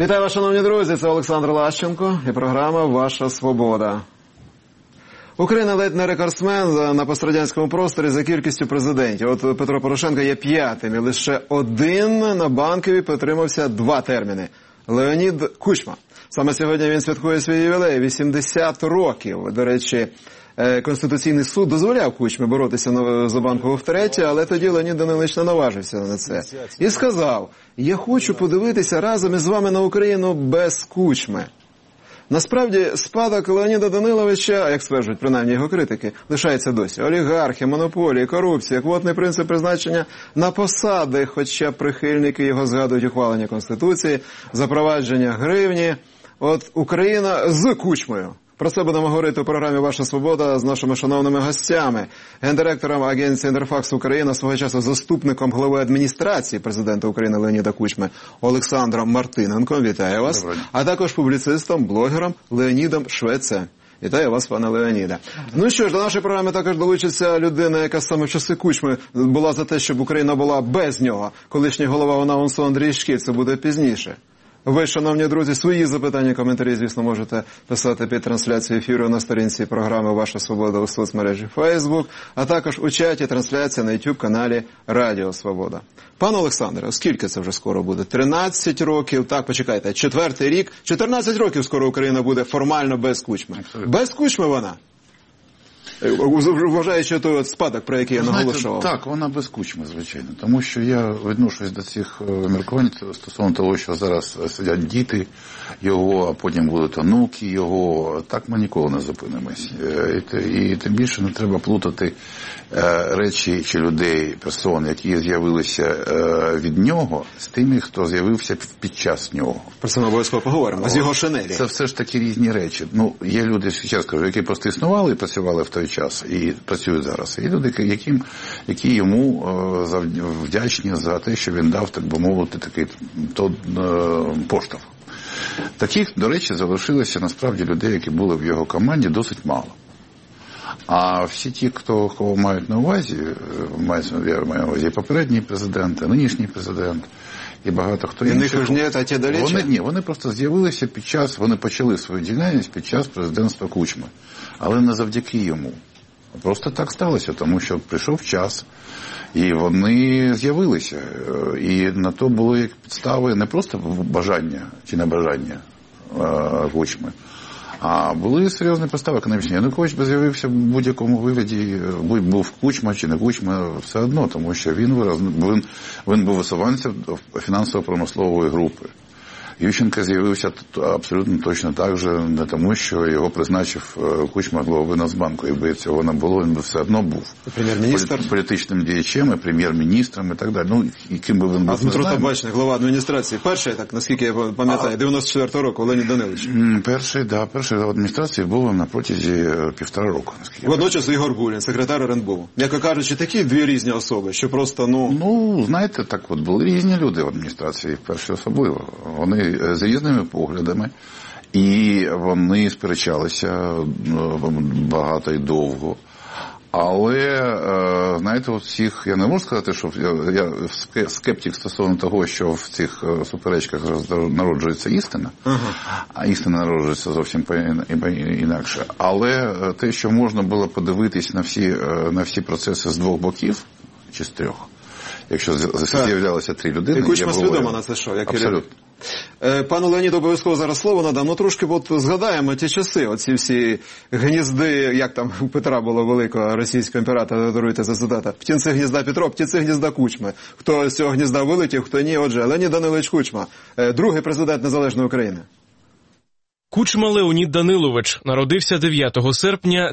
Вітаю вас, шановні друзі, це Олександр Лащенко і програма «Ваша свобода». Україна ледь не рекордсмен на пострадянському просторі за кількістю президентів. От Петро Порошенко є п'ятим, і лише один на Банковій протримався 2 терміни – Леонід Кучма. Саме сьогодні він святкує свій ювілей – 80 років. До речі, Конституційний суд дозволяв Кучмі боротися за Банкову втретє, але тоді Леонід Данилович не наважився на це. І сказав: «Я хочу подивитися разом із вами на Україну без Кучми». Насправді, спадок Леоніда Даниловича, як стверджують принаймні його критики, лишається досі. Олігархи, монополії, корупція, квотний принцип призначення на посади, хоча прихильники його згадують ухвалення Конституції, запровадження гривні. От Україна з Кучмою. Про це будемо говорити у програмі «Ваша свобода» з нашими шановними гостями. Гендиректором агенції «Інтерфакс Україна», свого часу заступником голови адміністрації президента України Леоніда Кучми Олександром Мартиненком. Вітаю вас. А також публіцистом, блогером Леонідом Швецем. Вітаю вас, пане Леоніде. Ну що ж, до нашої програми також долучиться людина, яка саме в часи Кучми була за те, щоб Україна була без нього. Колишній голова ОНА-УНСО Андрій Шкіт, це буде пізніше. Ви, шановні друзі, свої запитання, коментарі, звісно, можете писати під трансляцією ефіру на сторінці програми «Ваша свобода» у соцмережі Facebook, а також у чаті трансляція на YouTube-каналі «Радіо Свобода». Пане Олександре, скільки це вже скоро буде? 13 років, так, почекайте, 4-й рік, 14 років скоро Україна буде формально без Кучми. Без Кучми вона? Вважаючи той от спадок, про який я наголошував. Так, вона без Кучми, звичайно. Тому що я відношусь до цих міркувань стосовно того, що зараз сидять діти його, а потім будуть онуки його. Так ми ніколи не зупинимось. І тим більше не треба плутати речі чи людей, персон, які з'явилися від нього, з тими, хто з'явився під час нього. Про це ми обов'язково поговоримо, з його шинелі. Це все ж таки різні речі. Ну, є люди, ще раз кажу, які просто існували і працювали в той час і працюють зараз. Є люди, які йому вдячні за те, що він дав, так би мовити, такий поштовх. Таких, до речі, залишилося насправді людей, які були в його команді, досить мало. А всі ті, кого мають на увазі, я маю на увазі і попередній президент, і нинішній президент, і багато хто інших. Вони просто з'явилися під час, вони почали свою діяльність під час президентства Кучми. Але не завдяки йому. Просто так сталося, тому що прийшов час, і вони з'явилися. І на то були підстави не просто бажання чи небажання Кучми, а були серйозні підстави економічні. Янукович би з'явився в будь-якому вигляді, був Кучма чи не Кучма, все одно, тому що він був висуванцем фінансово-промислової групи. Ющенко з'явився абсолютно точно так же, не тому, що його призначив Кучма голови Нацбанку. Якби цього не було, він би все одно був політичним діячем, і прем'єр-міністром і так далі. Ну, і ким би він був, а Дмитро Табачник, голова адміністрації, перший, так, наскільки я пам'ятаю, 94-го року, Леонід Данилович. Перший голова адміністрації був на протязі 1,5 року. Водночас Ігор Гулін, секретар РНБО. Яко кажучи, такі дві різні особи, що просто, Ну, знаєте, так от, були різні люди в адміністрації, вперше особливо. Вони з різними поглядами, і вони сперечалися багато і довго. Але, знаєте, у всіх, я не можу сказати, що я скептик стосовно того, що в цих суперечках народжується істина, а істина народжується зовсім інакше. Але те, що можна було подивитись на всі процеси з 2 боків, чи з 3, якщо з'являлося 3 людини. І Кучма свідомо на це що? Абсолютно. Пану Леоніду обов'язково зараз слово надам. Ну, трошки згадаємо ті часи, оці всі гнізди, як там у Петра було великого російського імператора, даруйте за цитата. «Птінці гнізда Петро, птінці гнізда Кучми». Хто з цього гнізда вилетів, хто ні. Отже, Леонід Данилович Кучма, другий президент Незалежної України. Кучма Леонід Данилович народився 9 серпня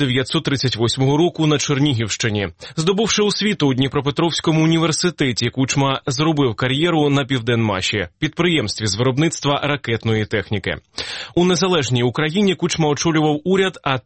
1938 року на Чернігівщині. Здобувши освіту у Дніпропетровському університеті, Кучма зробив кар'єру на Південмаші, підприємстві з виробництва ракетної техніки. У незалежній Україні Кучма очолював уряд, а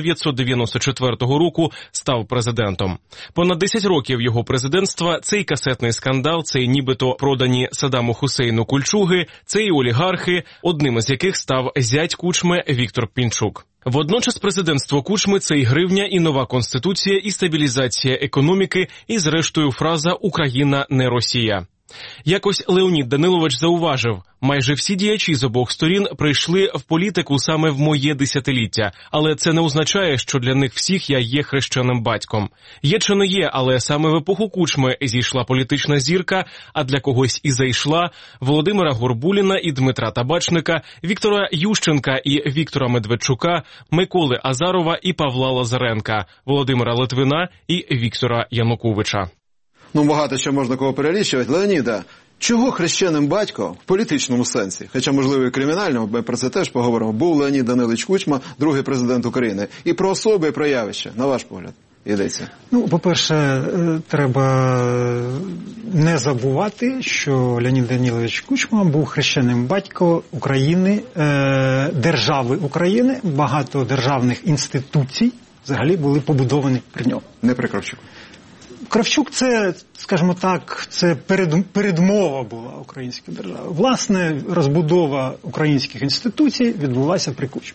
1994 року став президентом. Понад 10 років його президентства – цей касетний скандал, цей нібито продані Саддаму Хусейну кульчуги, цей олігархи, одним із яких став зять Кучми Віктор Пінчук. Водночас президентство Кучми – це і гривня, і нова конституція, і стабілізація економіки, і зрештою фраза «Україна не Росія». Якось Леонід Данилович зауважив, майже всі діячі з обох сторін прийшли в політику саме в моє десятиліття, але це не означає, що для них всіх я є хрещеним батьком. Є чи не є, але саме в епоху Кучми зійшла політична зірка, а для когось і зайшла Володимира Горбуліна і Дмитра Табачника, Віктора Ющенка і Віктора Медведчука, Миколи Азарова і Павла Лазаренка, Володимира Литвина і Віктора Януковича. Багато ще можна кого перелічувати. Леоніда, чого хрещеним батько в політичному сенсі, хоча, можливо, і кримінальному, ми про це теж поговоримо, був Леонід Данилович Кучма, другий президент України. І про особи, і про явища, на ваш погляд, йдеться. По-перше, треба не забувати, що Леонід Данилович Кучма був хрещеним батько України, держави України, багато державних інституцій взагалі були побудовані при ньому. Не при Кравчуку. Кравчук – це, скажімо так, це передмова була української держави. Власне, розбудова українських інституцій відбулася при Кучмі.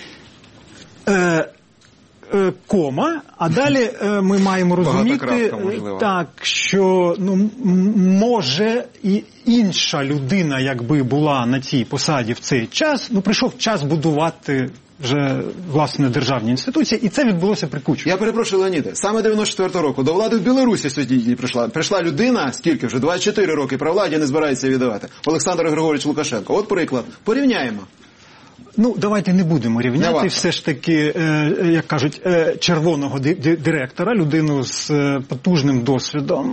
А далі ми маємо розуміти, що може і інша людина, якби була на цій посаді в цей час, прийшов час будувати вже, власне, державні інституції, і це відбулося при Кучмі. Я перепрошую, Леоніде, саме 94-го року до влади в Білорусі сьогодні прийшла людина, скільки вже, 24 роки при владі, не збирається віддавати. Олександр Григорович Лукашенко. От приклад. Порівняємо. Давайте не будемо рівняти все ж таки, як кажуть, червоного директора, людину з потужним досвідом.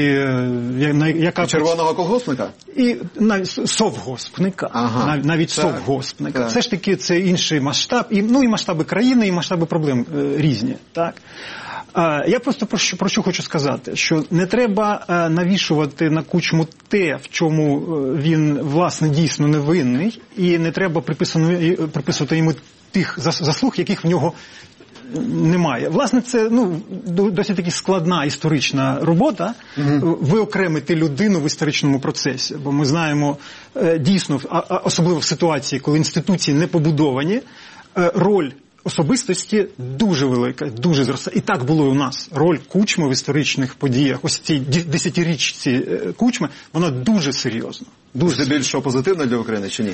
І червоного колгоспника? І навіть совгоспника. Навіть совгоспника. Все ж таки це інший масштаб. І масштаби країни, і масштаби проблем різні. Так? Я просто про що хочу сказати, що не треба навішувати на Кучму те, в чому він, власне, дійсно невинний, і не треба приписувати йому тих заслуг, яких в нього немає. Власне, це досить таки складна історична робота, виокремити людину в історичному процесі, бо ми знаємо дійсно, особливо в ситуації, коли інституції не побудовані, роль особистості дуже велика, дуже зросла. І так було і у нас. Роль Кучми в історичних подіях, ось цій десятирічці Кучми, вона дуже серйозна. Дуже більше позитивна для України чи ні?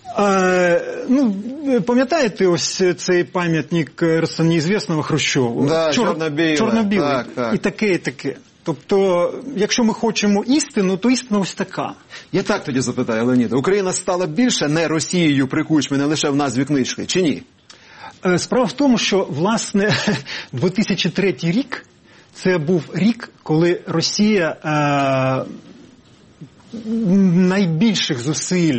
Пам'ятаєте ось цей пам'ятник «Росте неізвісного» Хрущову? Чорно-білий. І таке, і таке. Тобто, якщо ми хочемо істину, то істина ось така. Я так тоді запитаю, Леоніда. Україна стала більше не Росією при Кучмі, не лише в назві книжки, чи ні? Справа в тому, що, власне, 2003 рік – це був рік, коли Росія найбільших зусиль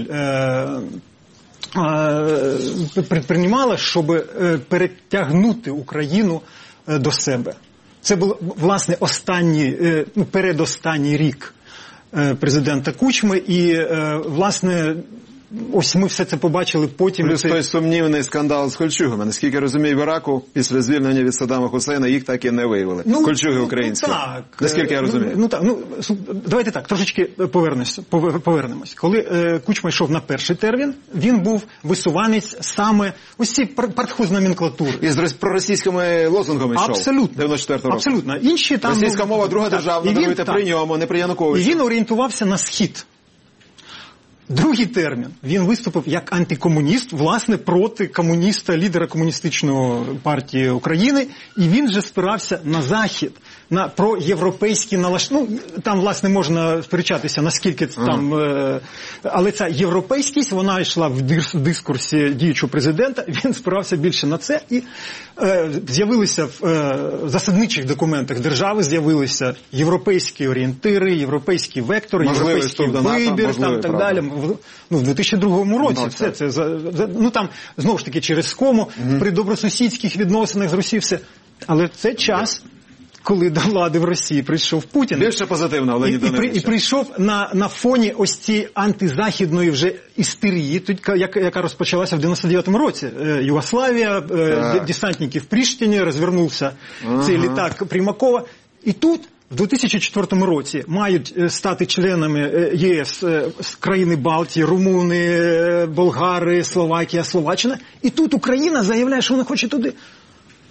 предприймала, щоб перетягнути Україну до себе. Це був, власне, передостанній рік президента Кучми і, власне, ось ми все це побачили потім. Плюс той сумнівний скандал з кольчугами. Наскільки я розумію, в Іраку після звільнення від Саддама Хусейна їх так і не виявили. Кольчуги українські. Так. Наскільки я розумію. Давайте так, трошечки повернемось. Коли Кучма йшов на перший термін, він був висуванець саме ось ці партхозноменклатури. І з проросійськими лозунгами йшов. Абсолютно. 94 року. Абсолютно. Інші там... Російська мова, друга державна, даруйте при ньому, не при Януковичу. І він орієнтувався на схід. Другий термін. Він виступив як антикомуніст, власне, проти комуніста, лідера комуністичної партії України, і він же спирався на Захід, на проєвропейські налаштування. Там, власне, можна сперечатися, наскільки там... Але ця європейськість, вона йшла в дискурсі діючого президента, він спирався більше на це, і з'явилися в засадничих документах держави, з'явилися європейські орієнтири, європейські вектори, європейський вибір, там, так далі. В 2002 році все це, там, знову ж таки, через кому, при добросусідських відносинах з Росією, все. Але це час, коли до влади в Росії прийшов Путін. Більше позитивно, Леонід Данилович. І прийшов на фоні ось цієї антизахідної вже істерії, яка розпочалася в 99-му році. Югославія, десантники в Пріштині, розвернувся цей літак Примакова. І тут в 2004 році мають стати членами ЄС країни Балтії, румуни, болгари, Словакія, Словаччина. І тут Україна заявляє, що вона хоче туди.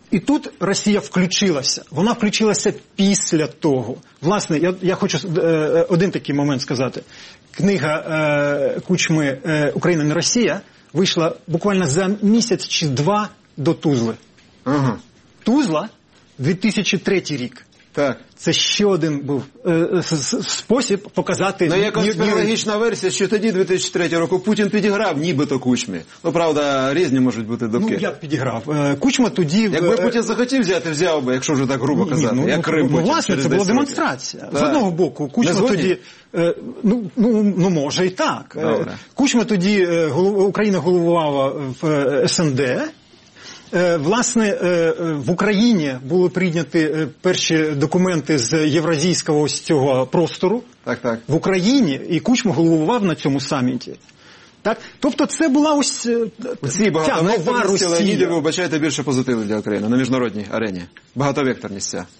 І тут Росія включилася. Вона включилася після того. Власне, я хочу один такий момент сказати. Книга Кучми «Україна не Росія» вийшла буквально за місяць чи два до Тузли. Ага. Тузла, 2003 рік. Так. Це ще один був спосіб показати... Ну, є конспірологічна версія, що тоді, 2003 року, Путін підіграв нібито Кучмі. Ну, правда, різні можуть бути думки. Ну, як підіграв? Кучма тоді... Якби Путін захотів взяти, взяв би, якщо вже так грубо казати. Як Крим потім, власне, це була демонстрація. З одного боку, Кучма тоді... Ну, може і так. Добре. Кучма тоді, Україна головувала в СНД. Власне, в Україні були прийняті перші документи з євразійського ось цього простору. Так. В Україні, і Кучма головував на цьому саміті. Так? Тобто це була ось ця нова Росія. Леоніді, ви вбачаєте більше позитиву для України на міжнародній арені. Багатовекторність ця.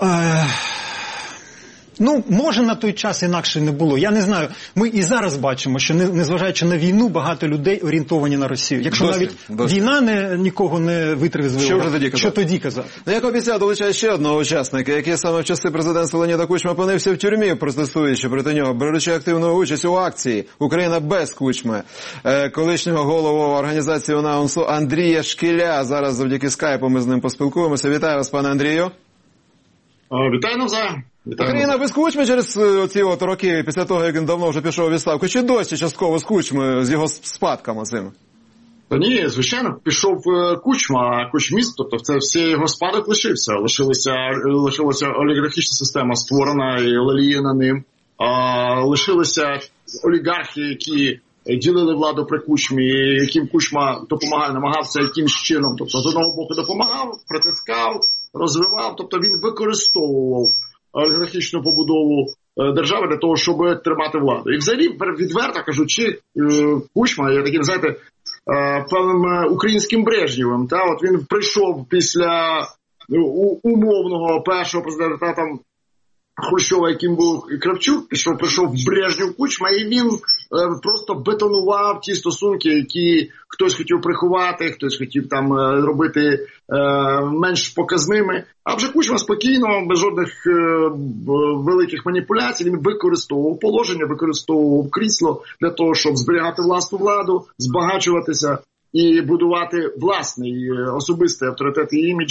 Ну, може на той час інакше не було. Я не знаю. Ми і зараз бачимо, що незважаючи на війну, багато людей орієнтовані на Росію. Якщо навіть війна нікого не витрезвила, що тоді казати? Ну, як обіцяв, долучає ще одного учасника, який саме в часи президентства Леоніда Кучми опинився в тюрмі, протестуючи проти нього, беручи активну участь у акції «Україна без Кучми». Колишнього голову організації УНАУНСу Андрія Шкіля. Зараз завдяки скайпу ми з ним поспілкуємося. Вітаю вас, пане Андрію. Вітаю навзаєм. Україна без Кучми через ці роки, після того, як він давно вже пішов у відставку, чи досі частково з Кучми, з його спадками цим? Та ні, звичайно, пішов Кучма, кучміст, тобто це всі його спадок лишився. Лишилася олігархічна система, створена і леліяна ним. Лишилися олігархи, які ділили владу при Кучмі, яким Кучма допомагав, намагався якимсь чином. Тобто з одного боку допомагав, притискав, розвивав, тобто він використовував олігархічну побудову держави для того, щоб тримати владу. І взагалі, відверто кажучи, Кучма є таким, знаєте, певним українським Брежнєвим. Та? От він прийшов після умовного першого президента там Хрущова, яким був Кравчук, прийшов Брежнєв Кучма, і він просто бетонував ті стосунки, які хтось хотів приховати, хтось хотів там робити менш показними. А вже Кучма спокійно, без жодних великих маніпуляцій, він використовував положення, використовував крісло для того, щоб зберігати власну владу, збагачуватися і будувати власний особистий авторитет і імідж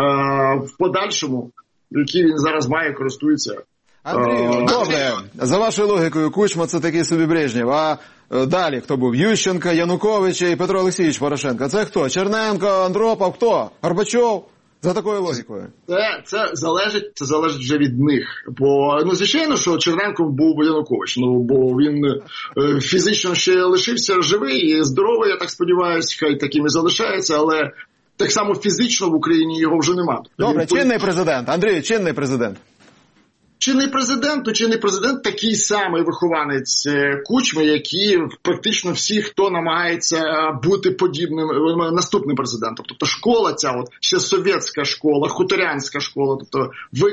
в подальшому, який він зараз має, користується. Андрію, добре. За вашою логікою, Кучма – це такий собі Брежнєв. А далі хто був? Ющенко, Янукович і Петро Олексійович Порошенко. Це хто? Черненко, Андропов, хто? Горбачов? За такою логікою. Це залежить вже від них. Бо, звичайно, що Черненко був Янукович. Бо він фізично ще лишився живий і здоровий, я так сподіваюся, хай таким і залишається, але так само фізично в Україні його вже немає. Добре, чинний президент. Андрій, чинний президент. Чинний президент такий самий вихованець Кучми, які практично всі, хто намагається бути подібним наступним президентом. Тобто школа ця, от ще совєтська школа, хуторянська школа, тобто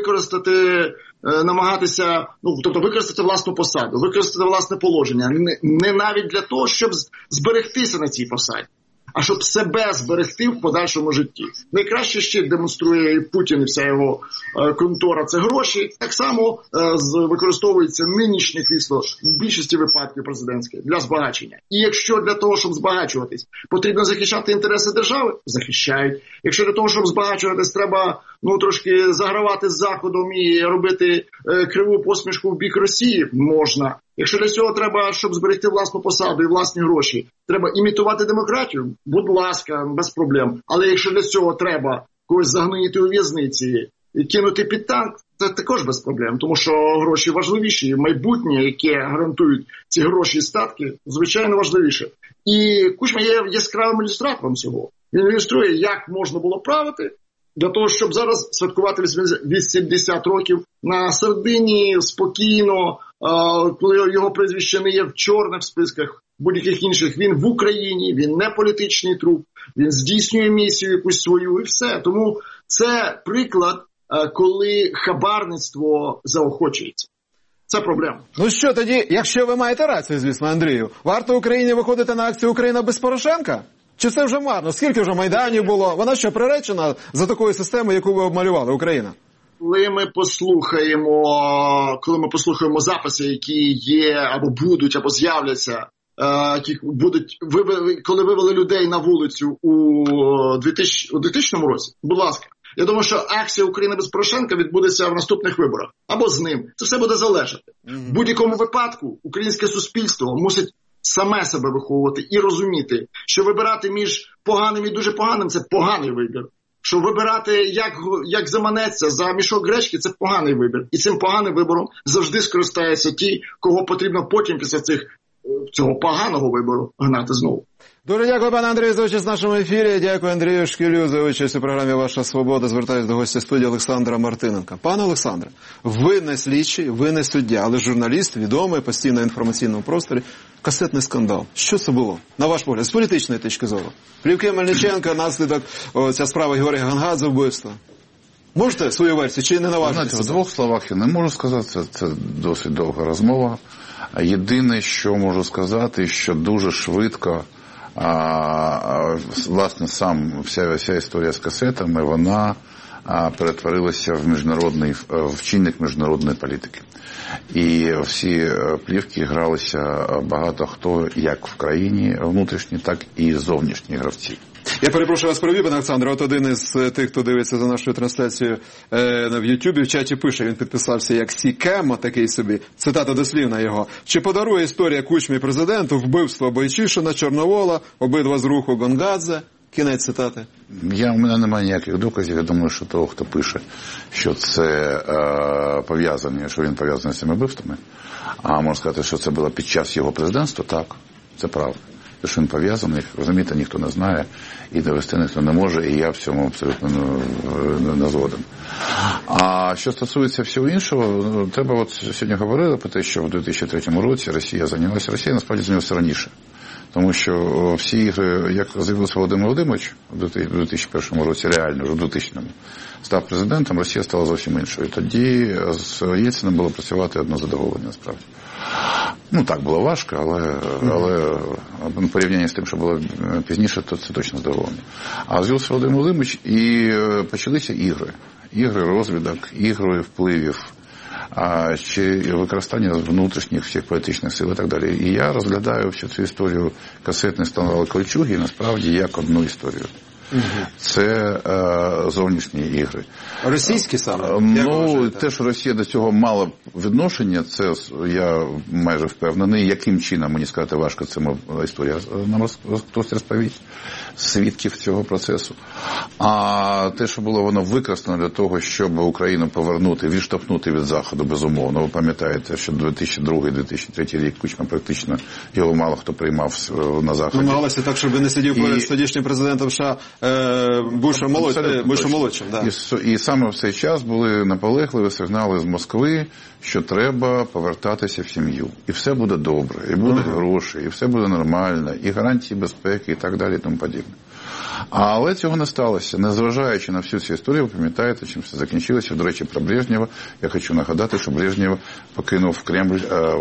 намагатися, тобто використати власну посаду, використати власне положення, не навіть для того, щоб зберегтися на цій посаді, а щоб себе зберегти в подальшому житті. Найкраще ще демонструє і Путін, і вся його контора – це гроші. Так само використовується нинішнє крісло в більшості випадків президентське для збагачення. І якщо для того, щоб збагачуватись, потрібно захищати інтереси держави – захищають. Якщо для того, щоб збагачуватись, треба трошки загравати з Заходом і робити криву посмішку в бік Росії – можна. Якщо для цього треба, щоб зберегти власну посаду і власні гроші, треба імітувати демократію, будь ласка, без проблем. Але якщо для цього треба когось загноїти у в'язниці і кинути під танк, це також без проблем, тому що гроші важливіші, і майбутнє, яке гарантують ці гроші і статки, звичайно важливіше. І Кучма є яскравим ілюстратором цього. Він ілюструє, як можна було правити, для того, щоб зараз святкувати 80 років на Сардинії, спокійно, коли його прізвище не є в чорних списках будь-яких інших. Він в Україні, він не політичний труп, він здійснює місію якусь свою і все. Тому це приклад, коли хабарництво заохочується. Це проблема. Ну що тоді, якщо ви маєте рацію, звісно, Андрію, варто Україні виходити на акцію «Україна без Порошенка»? Чи це вже марно? Скільки вже Майданів було? Вона що, приречена за такою системою, яку ви обмалювали, Україна? Коли ми послухаємо записи, які є, або будуть, або з'являться, коли вивели людей на вулицю у 2000 році, будь ласка, я думаю, що акція України без Порошенка відбудеться в наступних виборах. Або з ним. Це все буде залежати. В будь-якому випадку українське суспільство мусить саме себе виховувати і розуміти, що вибирати між поганим і дуже поганим – це поганий вибір. Що вибирати, як заманеться за мішок гречки – це поганий вибір. І цим поганим вибором завжди скористаються ті, кого потрібно потім після цього поганого вибору гнати знову. Дуже дякую, пане Андрію, за участь в нашому ефірі. Дякую Андрію Шкілю за участь у програмі «Ваша свобода». Звертаюся до гостя студії Олександра Мартиненка. Пане Олександре, ви не слідчий, ви не суддя, але журналіст, відомий, постійно в інформаційному просторі. Касетний скандал. Що це було? На ваш погляд, з політичної точки зору. Плівки Мельниченка, наслідок, ця справа Георгія Гонгадзе, вбивства. Можете свою версію, чи не наважитеся? В двох словах я не можу сказати, це досить довга розмова. Єдине, що можу сказати, що дуже швидко, власне, вся історія з касетами, вона перетворилася в чинник міжнародної політики. І всі плівки гралися багато хто, як в країні внутрішні, так і зовнішні гравці. Я перепрошую вас про пане Олександре. От один із тих, хто дивиться за нашою трансляцією в Ютубі, в чаті пише, він підписався як Сікемо, такий собі, цитата дослівна його. Чи подарує історія Кучмі президенту вбивство Бойчишина, Чорновола, обидва з руху Гонгадзе? Кінець цитати. У мене немає ніяких доказів. Я думаю, що того, хто пише, що це що він пов'язаний з цими вбивствами, а можна сказати, що це було під час його президентства, так, це правда. Що він пов'язаний, розумієте, ніхто не знає, і довести ніхто не може, і я в цьому абсолютно не згоден. А що стосується всього іншого, треба, сьогодні говорили про те, що в 2003 році Росія насправді зайнялася раніше. Тому що всі ігри, як з'явився Володимир Володимирович у 2001 році, реально, вже в 2000-му, став президентом, Росія стала зовсім іншою. Тоді з Єльциним було працювати одне задоволення, насправді. Так, було важко, але в порівнянні з тим, що було пізніше, то це точно задоволення. А з'явився Володимир Володимирович і почалися ігри. Ігри розвідок, ігри впливів, чи використання внутрішніх всіх політичних сил і так далі. І я розглядаю всю цю історію касетних скандалів Кольчуги насправді як одну історію. Це зовнішні ігри. Російські саме? Те, що Росія до цього мала відношення, це я майже впевнений. Яким чином, мені сказати важко, це історія нам хтось розповість, свідків цього процесу. А те, що було воно використано для того, щоб Україну повернути, відштовхнути від Заходу, безумовно. Ви пам'ятаєте, що 2002-2003 рік Кучма практично його мало хто приймав на Заході. Намагалося так, щоб не сидів поряд з тодішнім президентом США Бушем молодшим. Да. І саме в цей час були наполегливі сигнали з Москви, що треба повертатися в сім'ю. І все буде добре, і будуть гроші, і все буде нормально, і гарантії безпеки, і так далі, і тому подібне. Але цього не сталося. Незважаючи на всю цю історію, ви пам'ятаєте, чим все закінчилося. До речі, про Брежнєва. Я хочу нагадати, що Брежнєв покинув Кремль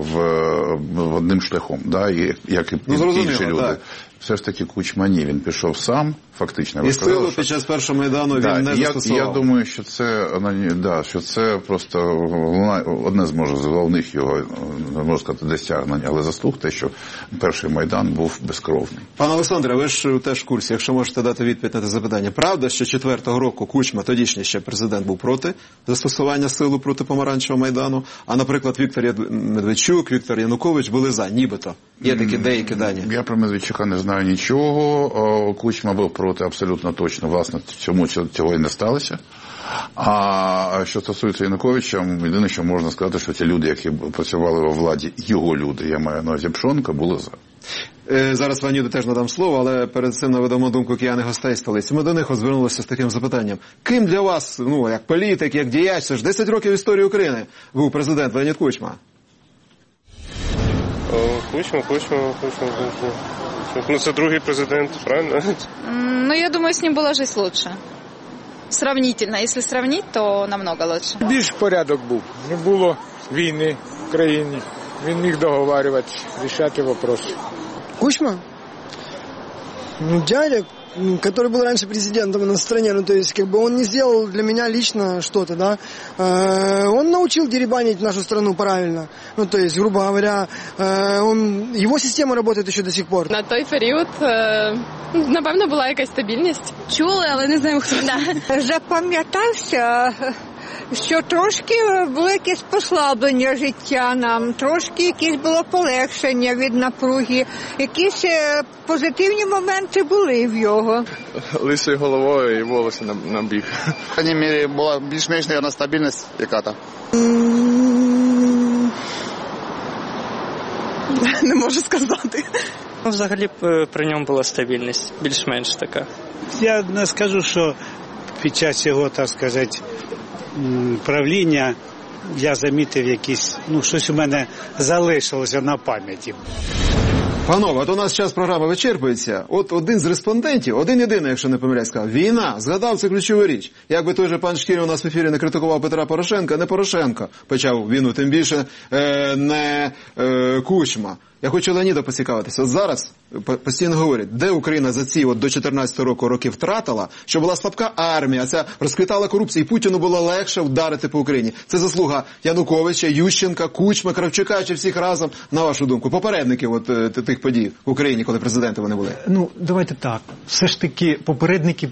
одним шляхом, як і інші люди. Так. Все ж таки Кучма ні, він пішов сам, фактично. І силу під час першого Майдану він не застосував. Я думаю, що це просто одне з головних його, можна сказати, досягнень, але заслуг те, що перший Майдан був безкровний. Пане Олександре, ви ж теж в курсі, якщо можете дати відповідь на це запитання. Правда, що 4-го року Кучма, тодішній ще президент, був проти застосування сили проти Помаранчевого Майдану, а, наприклад, Віктор Медведчук, Віктор Янукович були за, нібито. Є такі деякі дані. Я про Медведчука не знаю нічого. Кучма був проти абсолютно точно. Власне, чому цього і не сталося. А що стосується Януковича, єдине, що можна сказати, що ті люди, які працювали у владі, його люди, я маю на увазі Пшонка, були за. Зараз Леоніду теж надам слово, але перед цим наведемо думку кияни гостей столиці. Ми до них звернулися з таким запитанням. Ким для вас, як політик, як діяч, це ж 10 років історії України, був президент Леонід Кучма? Кучма. Це другий президент, правильно? Я думаю, с ним было жить лучше. Сравнительно. Если сравнить, то намного лучше. Більш порядок був. Не було війни в країні. Він міг договарювати, рішати вопроси. Кучма? Дядя, который был раньше президентом на стране, ну, то есть, как бы он не сделал для меня лично что-то, да. Он научил дерибанить нашу страну правильно. Ну, то есть, грубо говоря, его система работает еще до сих пор. На той період, напевно, була якась стабільність. Чули, але не знаємо, хто. Запам'ятався, що трошки було якесь послаблення життя нам, трошки якесь було полегшення від напруги, якісь позитивні моменти були в його. Лисою головою і волосся на бік. В крайній мірі була більш-менш, мабуть, стабільність яка-то. Не можу сказати. Взагалі при ньому була стабільність, більш-менш така. Я не скажу, що під час його, так сказати, правління я замітив якісь, щось у мене залишилося на пам'яті. Панове, от у нас час програми вичерпується. От один з респондентів, один-єдиний, якщо не помиляюсь, сказав, війна, згадав, це ключова річ. Якби той же пан Шкіря у нас в ефірі не критикував Петра Порошенка, не Порошенко почав війну, тим більше не Кучма. Я хочу Леоніда поцікавитися. От зараз постійно говорять, де Україна за ці до 14-го роки втратила, що була слабка армія, ця розквітала корупція, і Путіну було легше вдарити по Україні. Це заслуга Януковича, Ющенка, Кучми, Кравчука чи всіх разом, на вашу думку, попередників тих подій в Україні, коли президенти вони були? Давайте так. Все ж таки попередники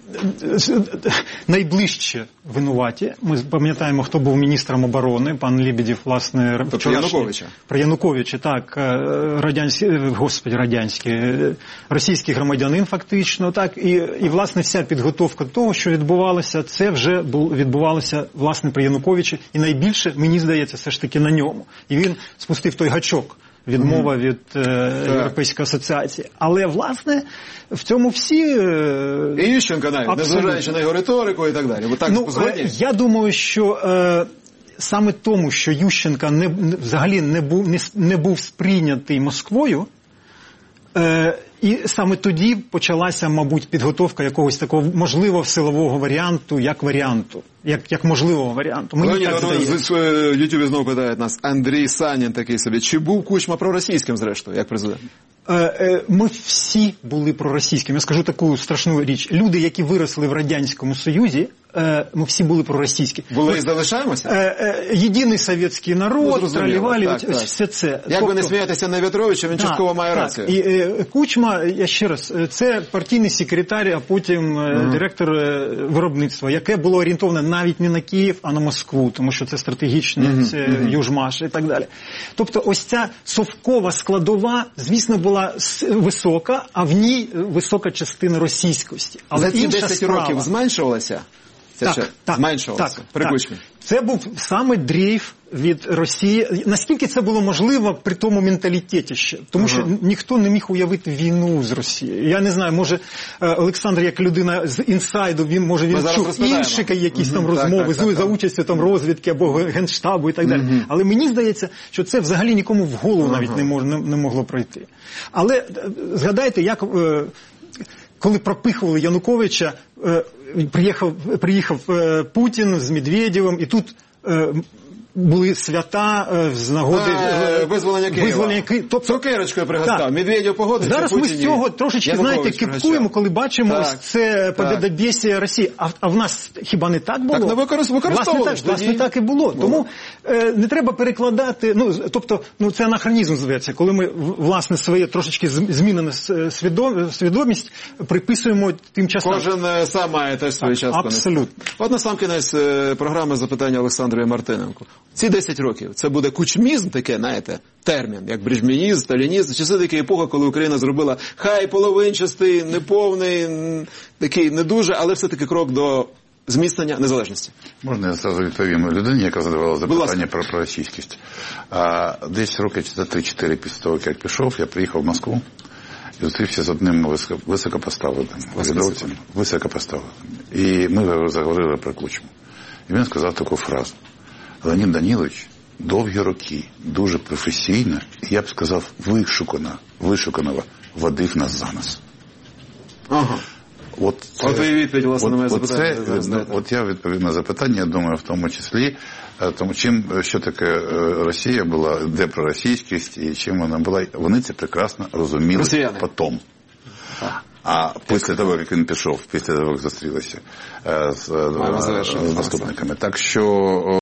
найближче винуваті. Ми пам'ятаємо, хто був міністром оборони, пан Лебедєв, власне, тобто Януковича. Про Януковича, так, російський громадянин фактично, так, і власне вся підготовка того, що відбувалося, це вже відбувалося власне при Януковичі, і найбільше, мені здається, все ж таки на ньому. І він спустив той гачок. Відмова від Європейської асоціації. Але, власне, в цьому всі... І Ющенко навіть, незважаючи на його риторику і так далі. Я думаю, що саме тому, що Ющенко взагалі не був сприйнятий Москвою, і саме тоді почалася, мабуть, підготовка якогось такого можливого силового варіанту, як можливого варіанту. Мені так здається. В Ютубі знову питають нас Андрій Санін такий собі. Чи був Кучма проросійським, зрештою, як президент? Ми всі були проросійськими. Я скажу таку страшну річ. Люди, які виросли в Радянському Союзі, ми всі були проросійські. Були і залишаємося? Єдиний совєтський народ, тралівалі, все це. Як ви не смієтеся на В'ятровича, він частково має рацію. І Кучма, я ще раз, це партійний секретар, а потім директор виробництва, яке було орієнтоване навіть не на Київ, а на Москву, тому що це стратегічне, це Южмаш і так далі. Тобто ось ця совкова складова, звісно, була висока, а в ній висока частина російськості. Але за ці 10 років зменшувалася? Зменшувалося при Кучмі? Це був саме дрейф від Росії. Наскільки це було можливо при тому менталітеті ще? Тому що ніхто не міг уявити війну з Росією. Я не знаю, може Олександр, як людина з інсайду, він чув інші якісь там розмови за участю там розвідки або Генштабу і так далі. Але мені здається, що це взагалі нікому в голову навіть не могло пройти. Але згадайте, як... Коли пропихували Януковича, приїхав Путін з Медведєвим, і тут були свята з нагоди визволення Києва. Цукерочкою пригостав. Медведєв погодився. Зараз ми з цього трошечки, кипкуємо, коли бачимо ось це побєдобєсія Росії. А в нас хіба не так було? Так не використовували. Власне, так і було. Тому не треба перекладати, тобто, це анахронізм зветься, коли ми, власне, своє трошечки змінену свідомість приписуємо тим часам. Кожен сам має теж свою частку. Абсолютно. От насамкінець програми запитання Олександру Мартиненку. Ці 10 років, це буде кучмізм, таке, знаєте, термін, як брежнєвізм, сталінізм, чи це така епоха, коли Україна зробила хай половинчастий, неповний, такий не дуже, але все-таки крок до зміцнення незалежності? Можна я зразу відповім людині, яка задавала запитання про російськість. Десь роки 3-4 після того, як пішов, я приїхав в Москву і зустрівся з одним високопоставленим урядовцем, високопоставленим. І ми заговорили про Кучму. І він сказав таку фразу: Леонід Данілович довгі роки, дуже професійно, і я б сказав, вишукано водив нас за нас. Ага. От і відповідь, власне, на моє запитання. От я відповів на запитання, я думаю, в тому числі, тому що таке Росія була, де проросійськість і чим вона була, вони це прекрасно розуміли потім. А після того, як він пішов, після того, як зустрілися з наступниками. Так що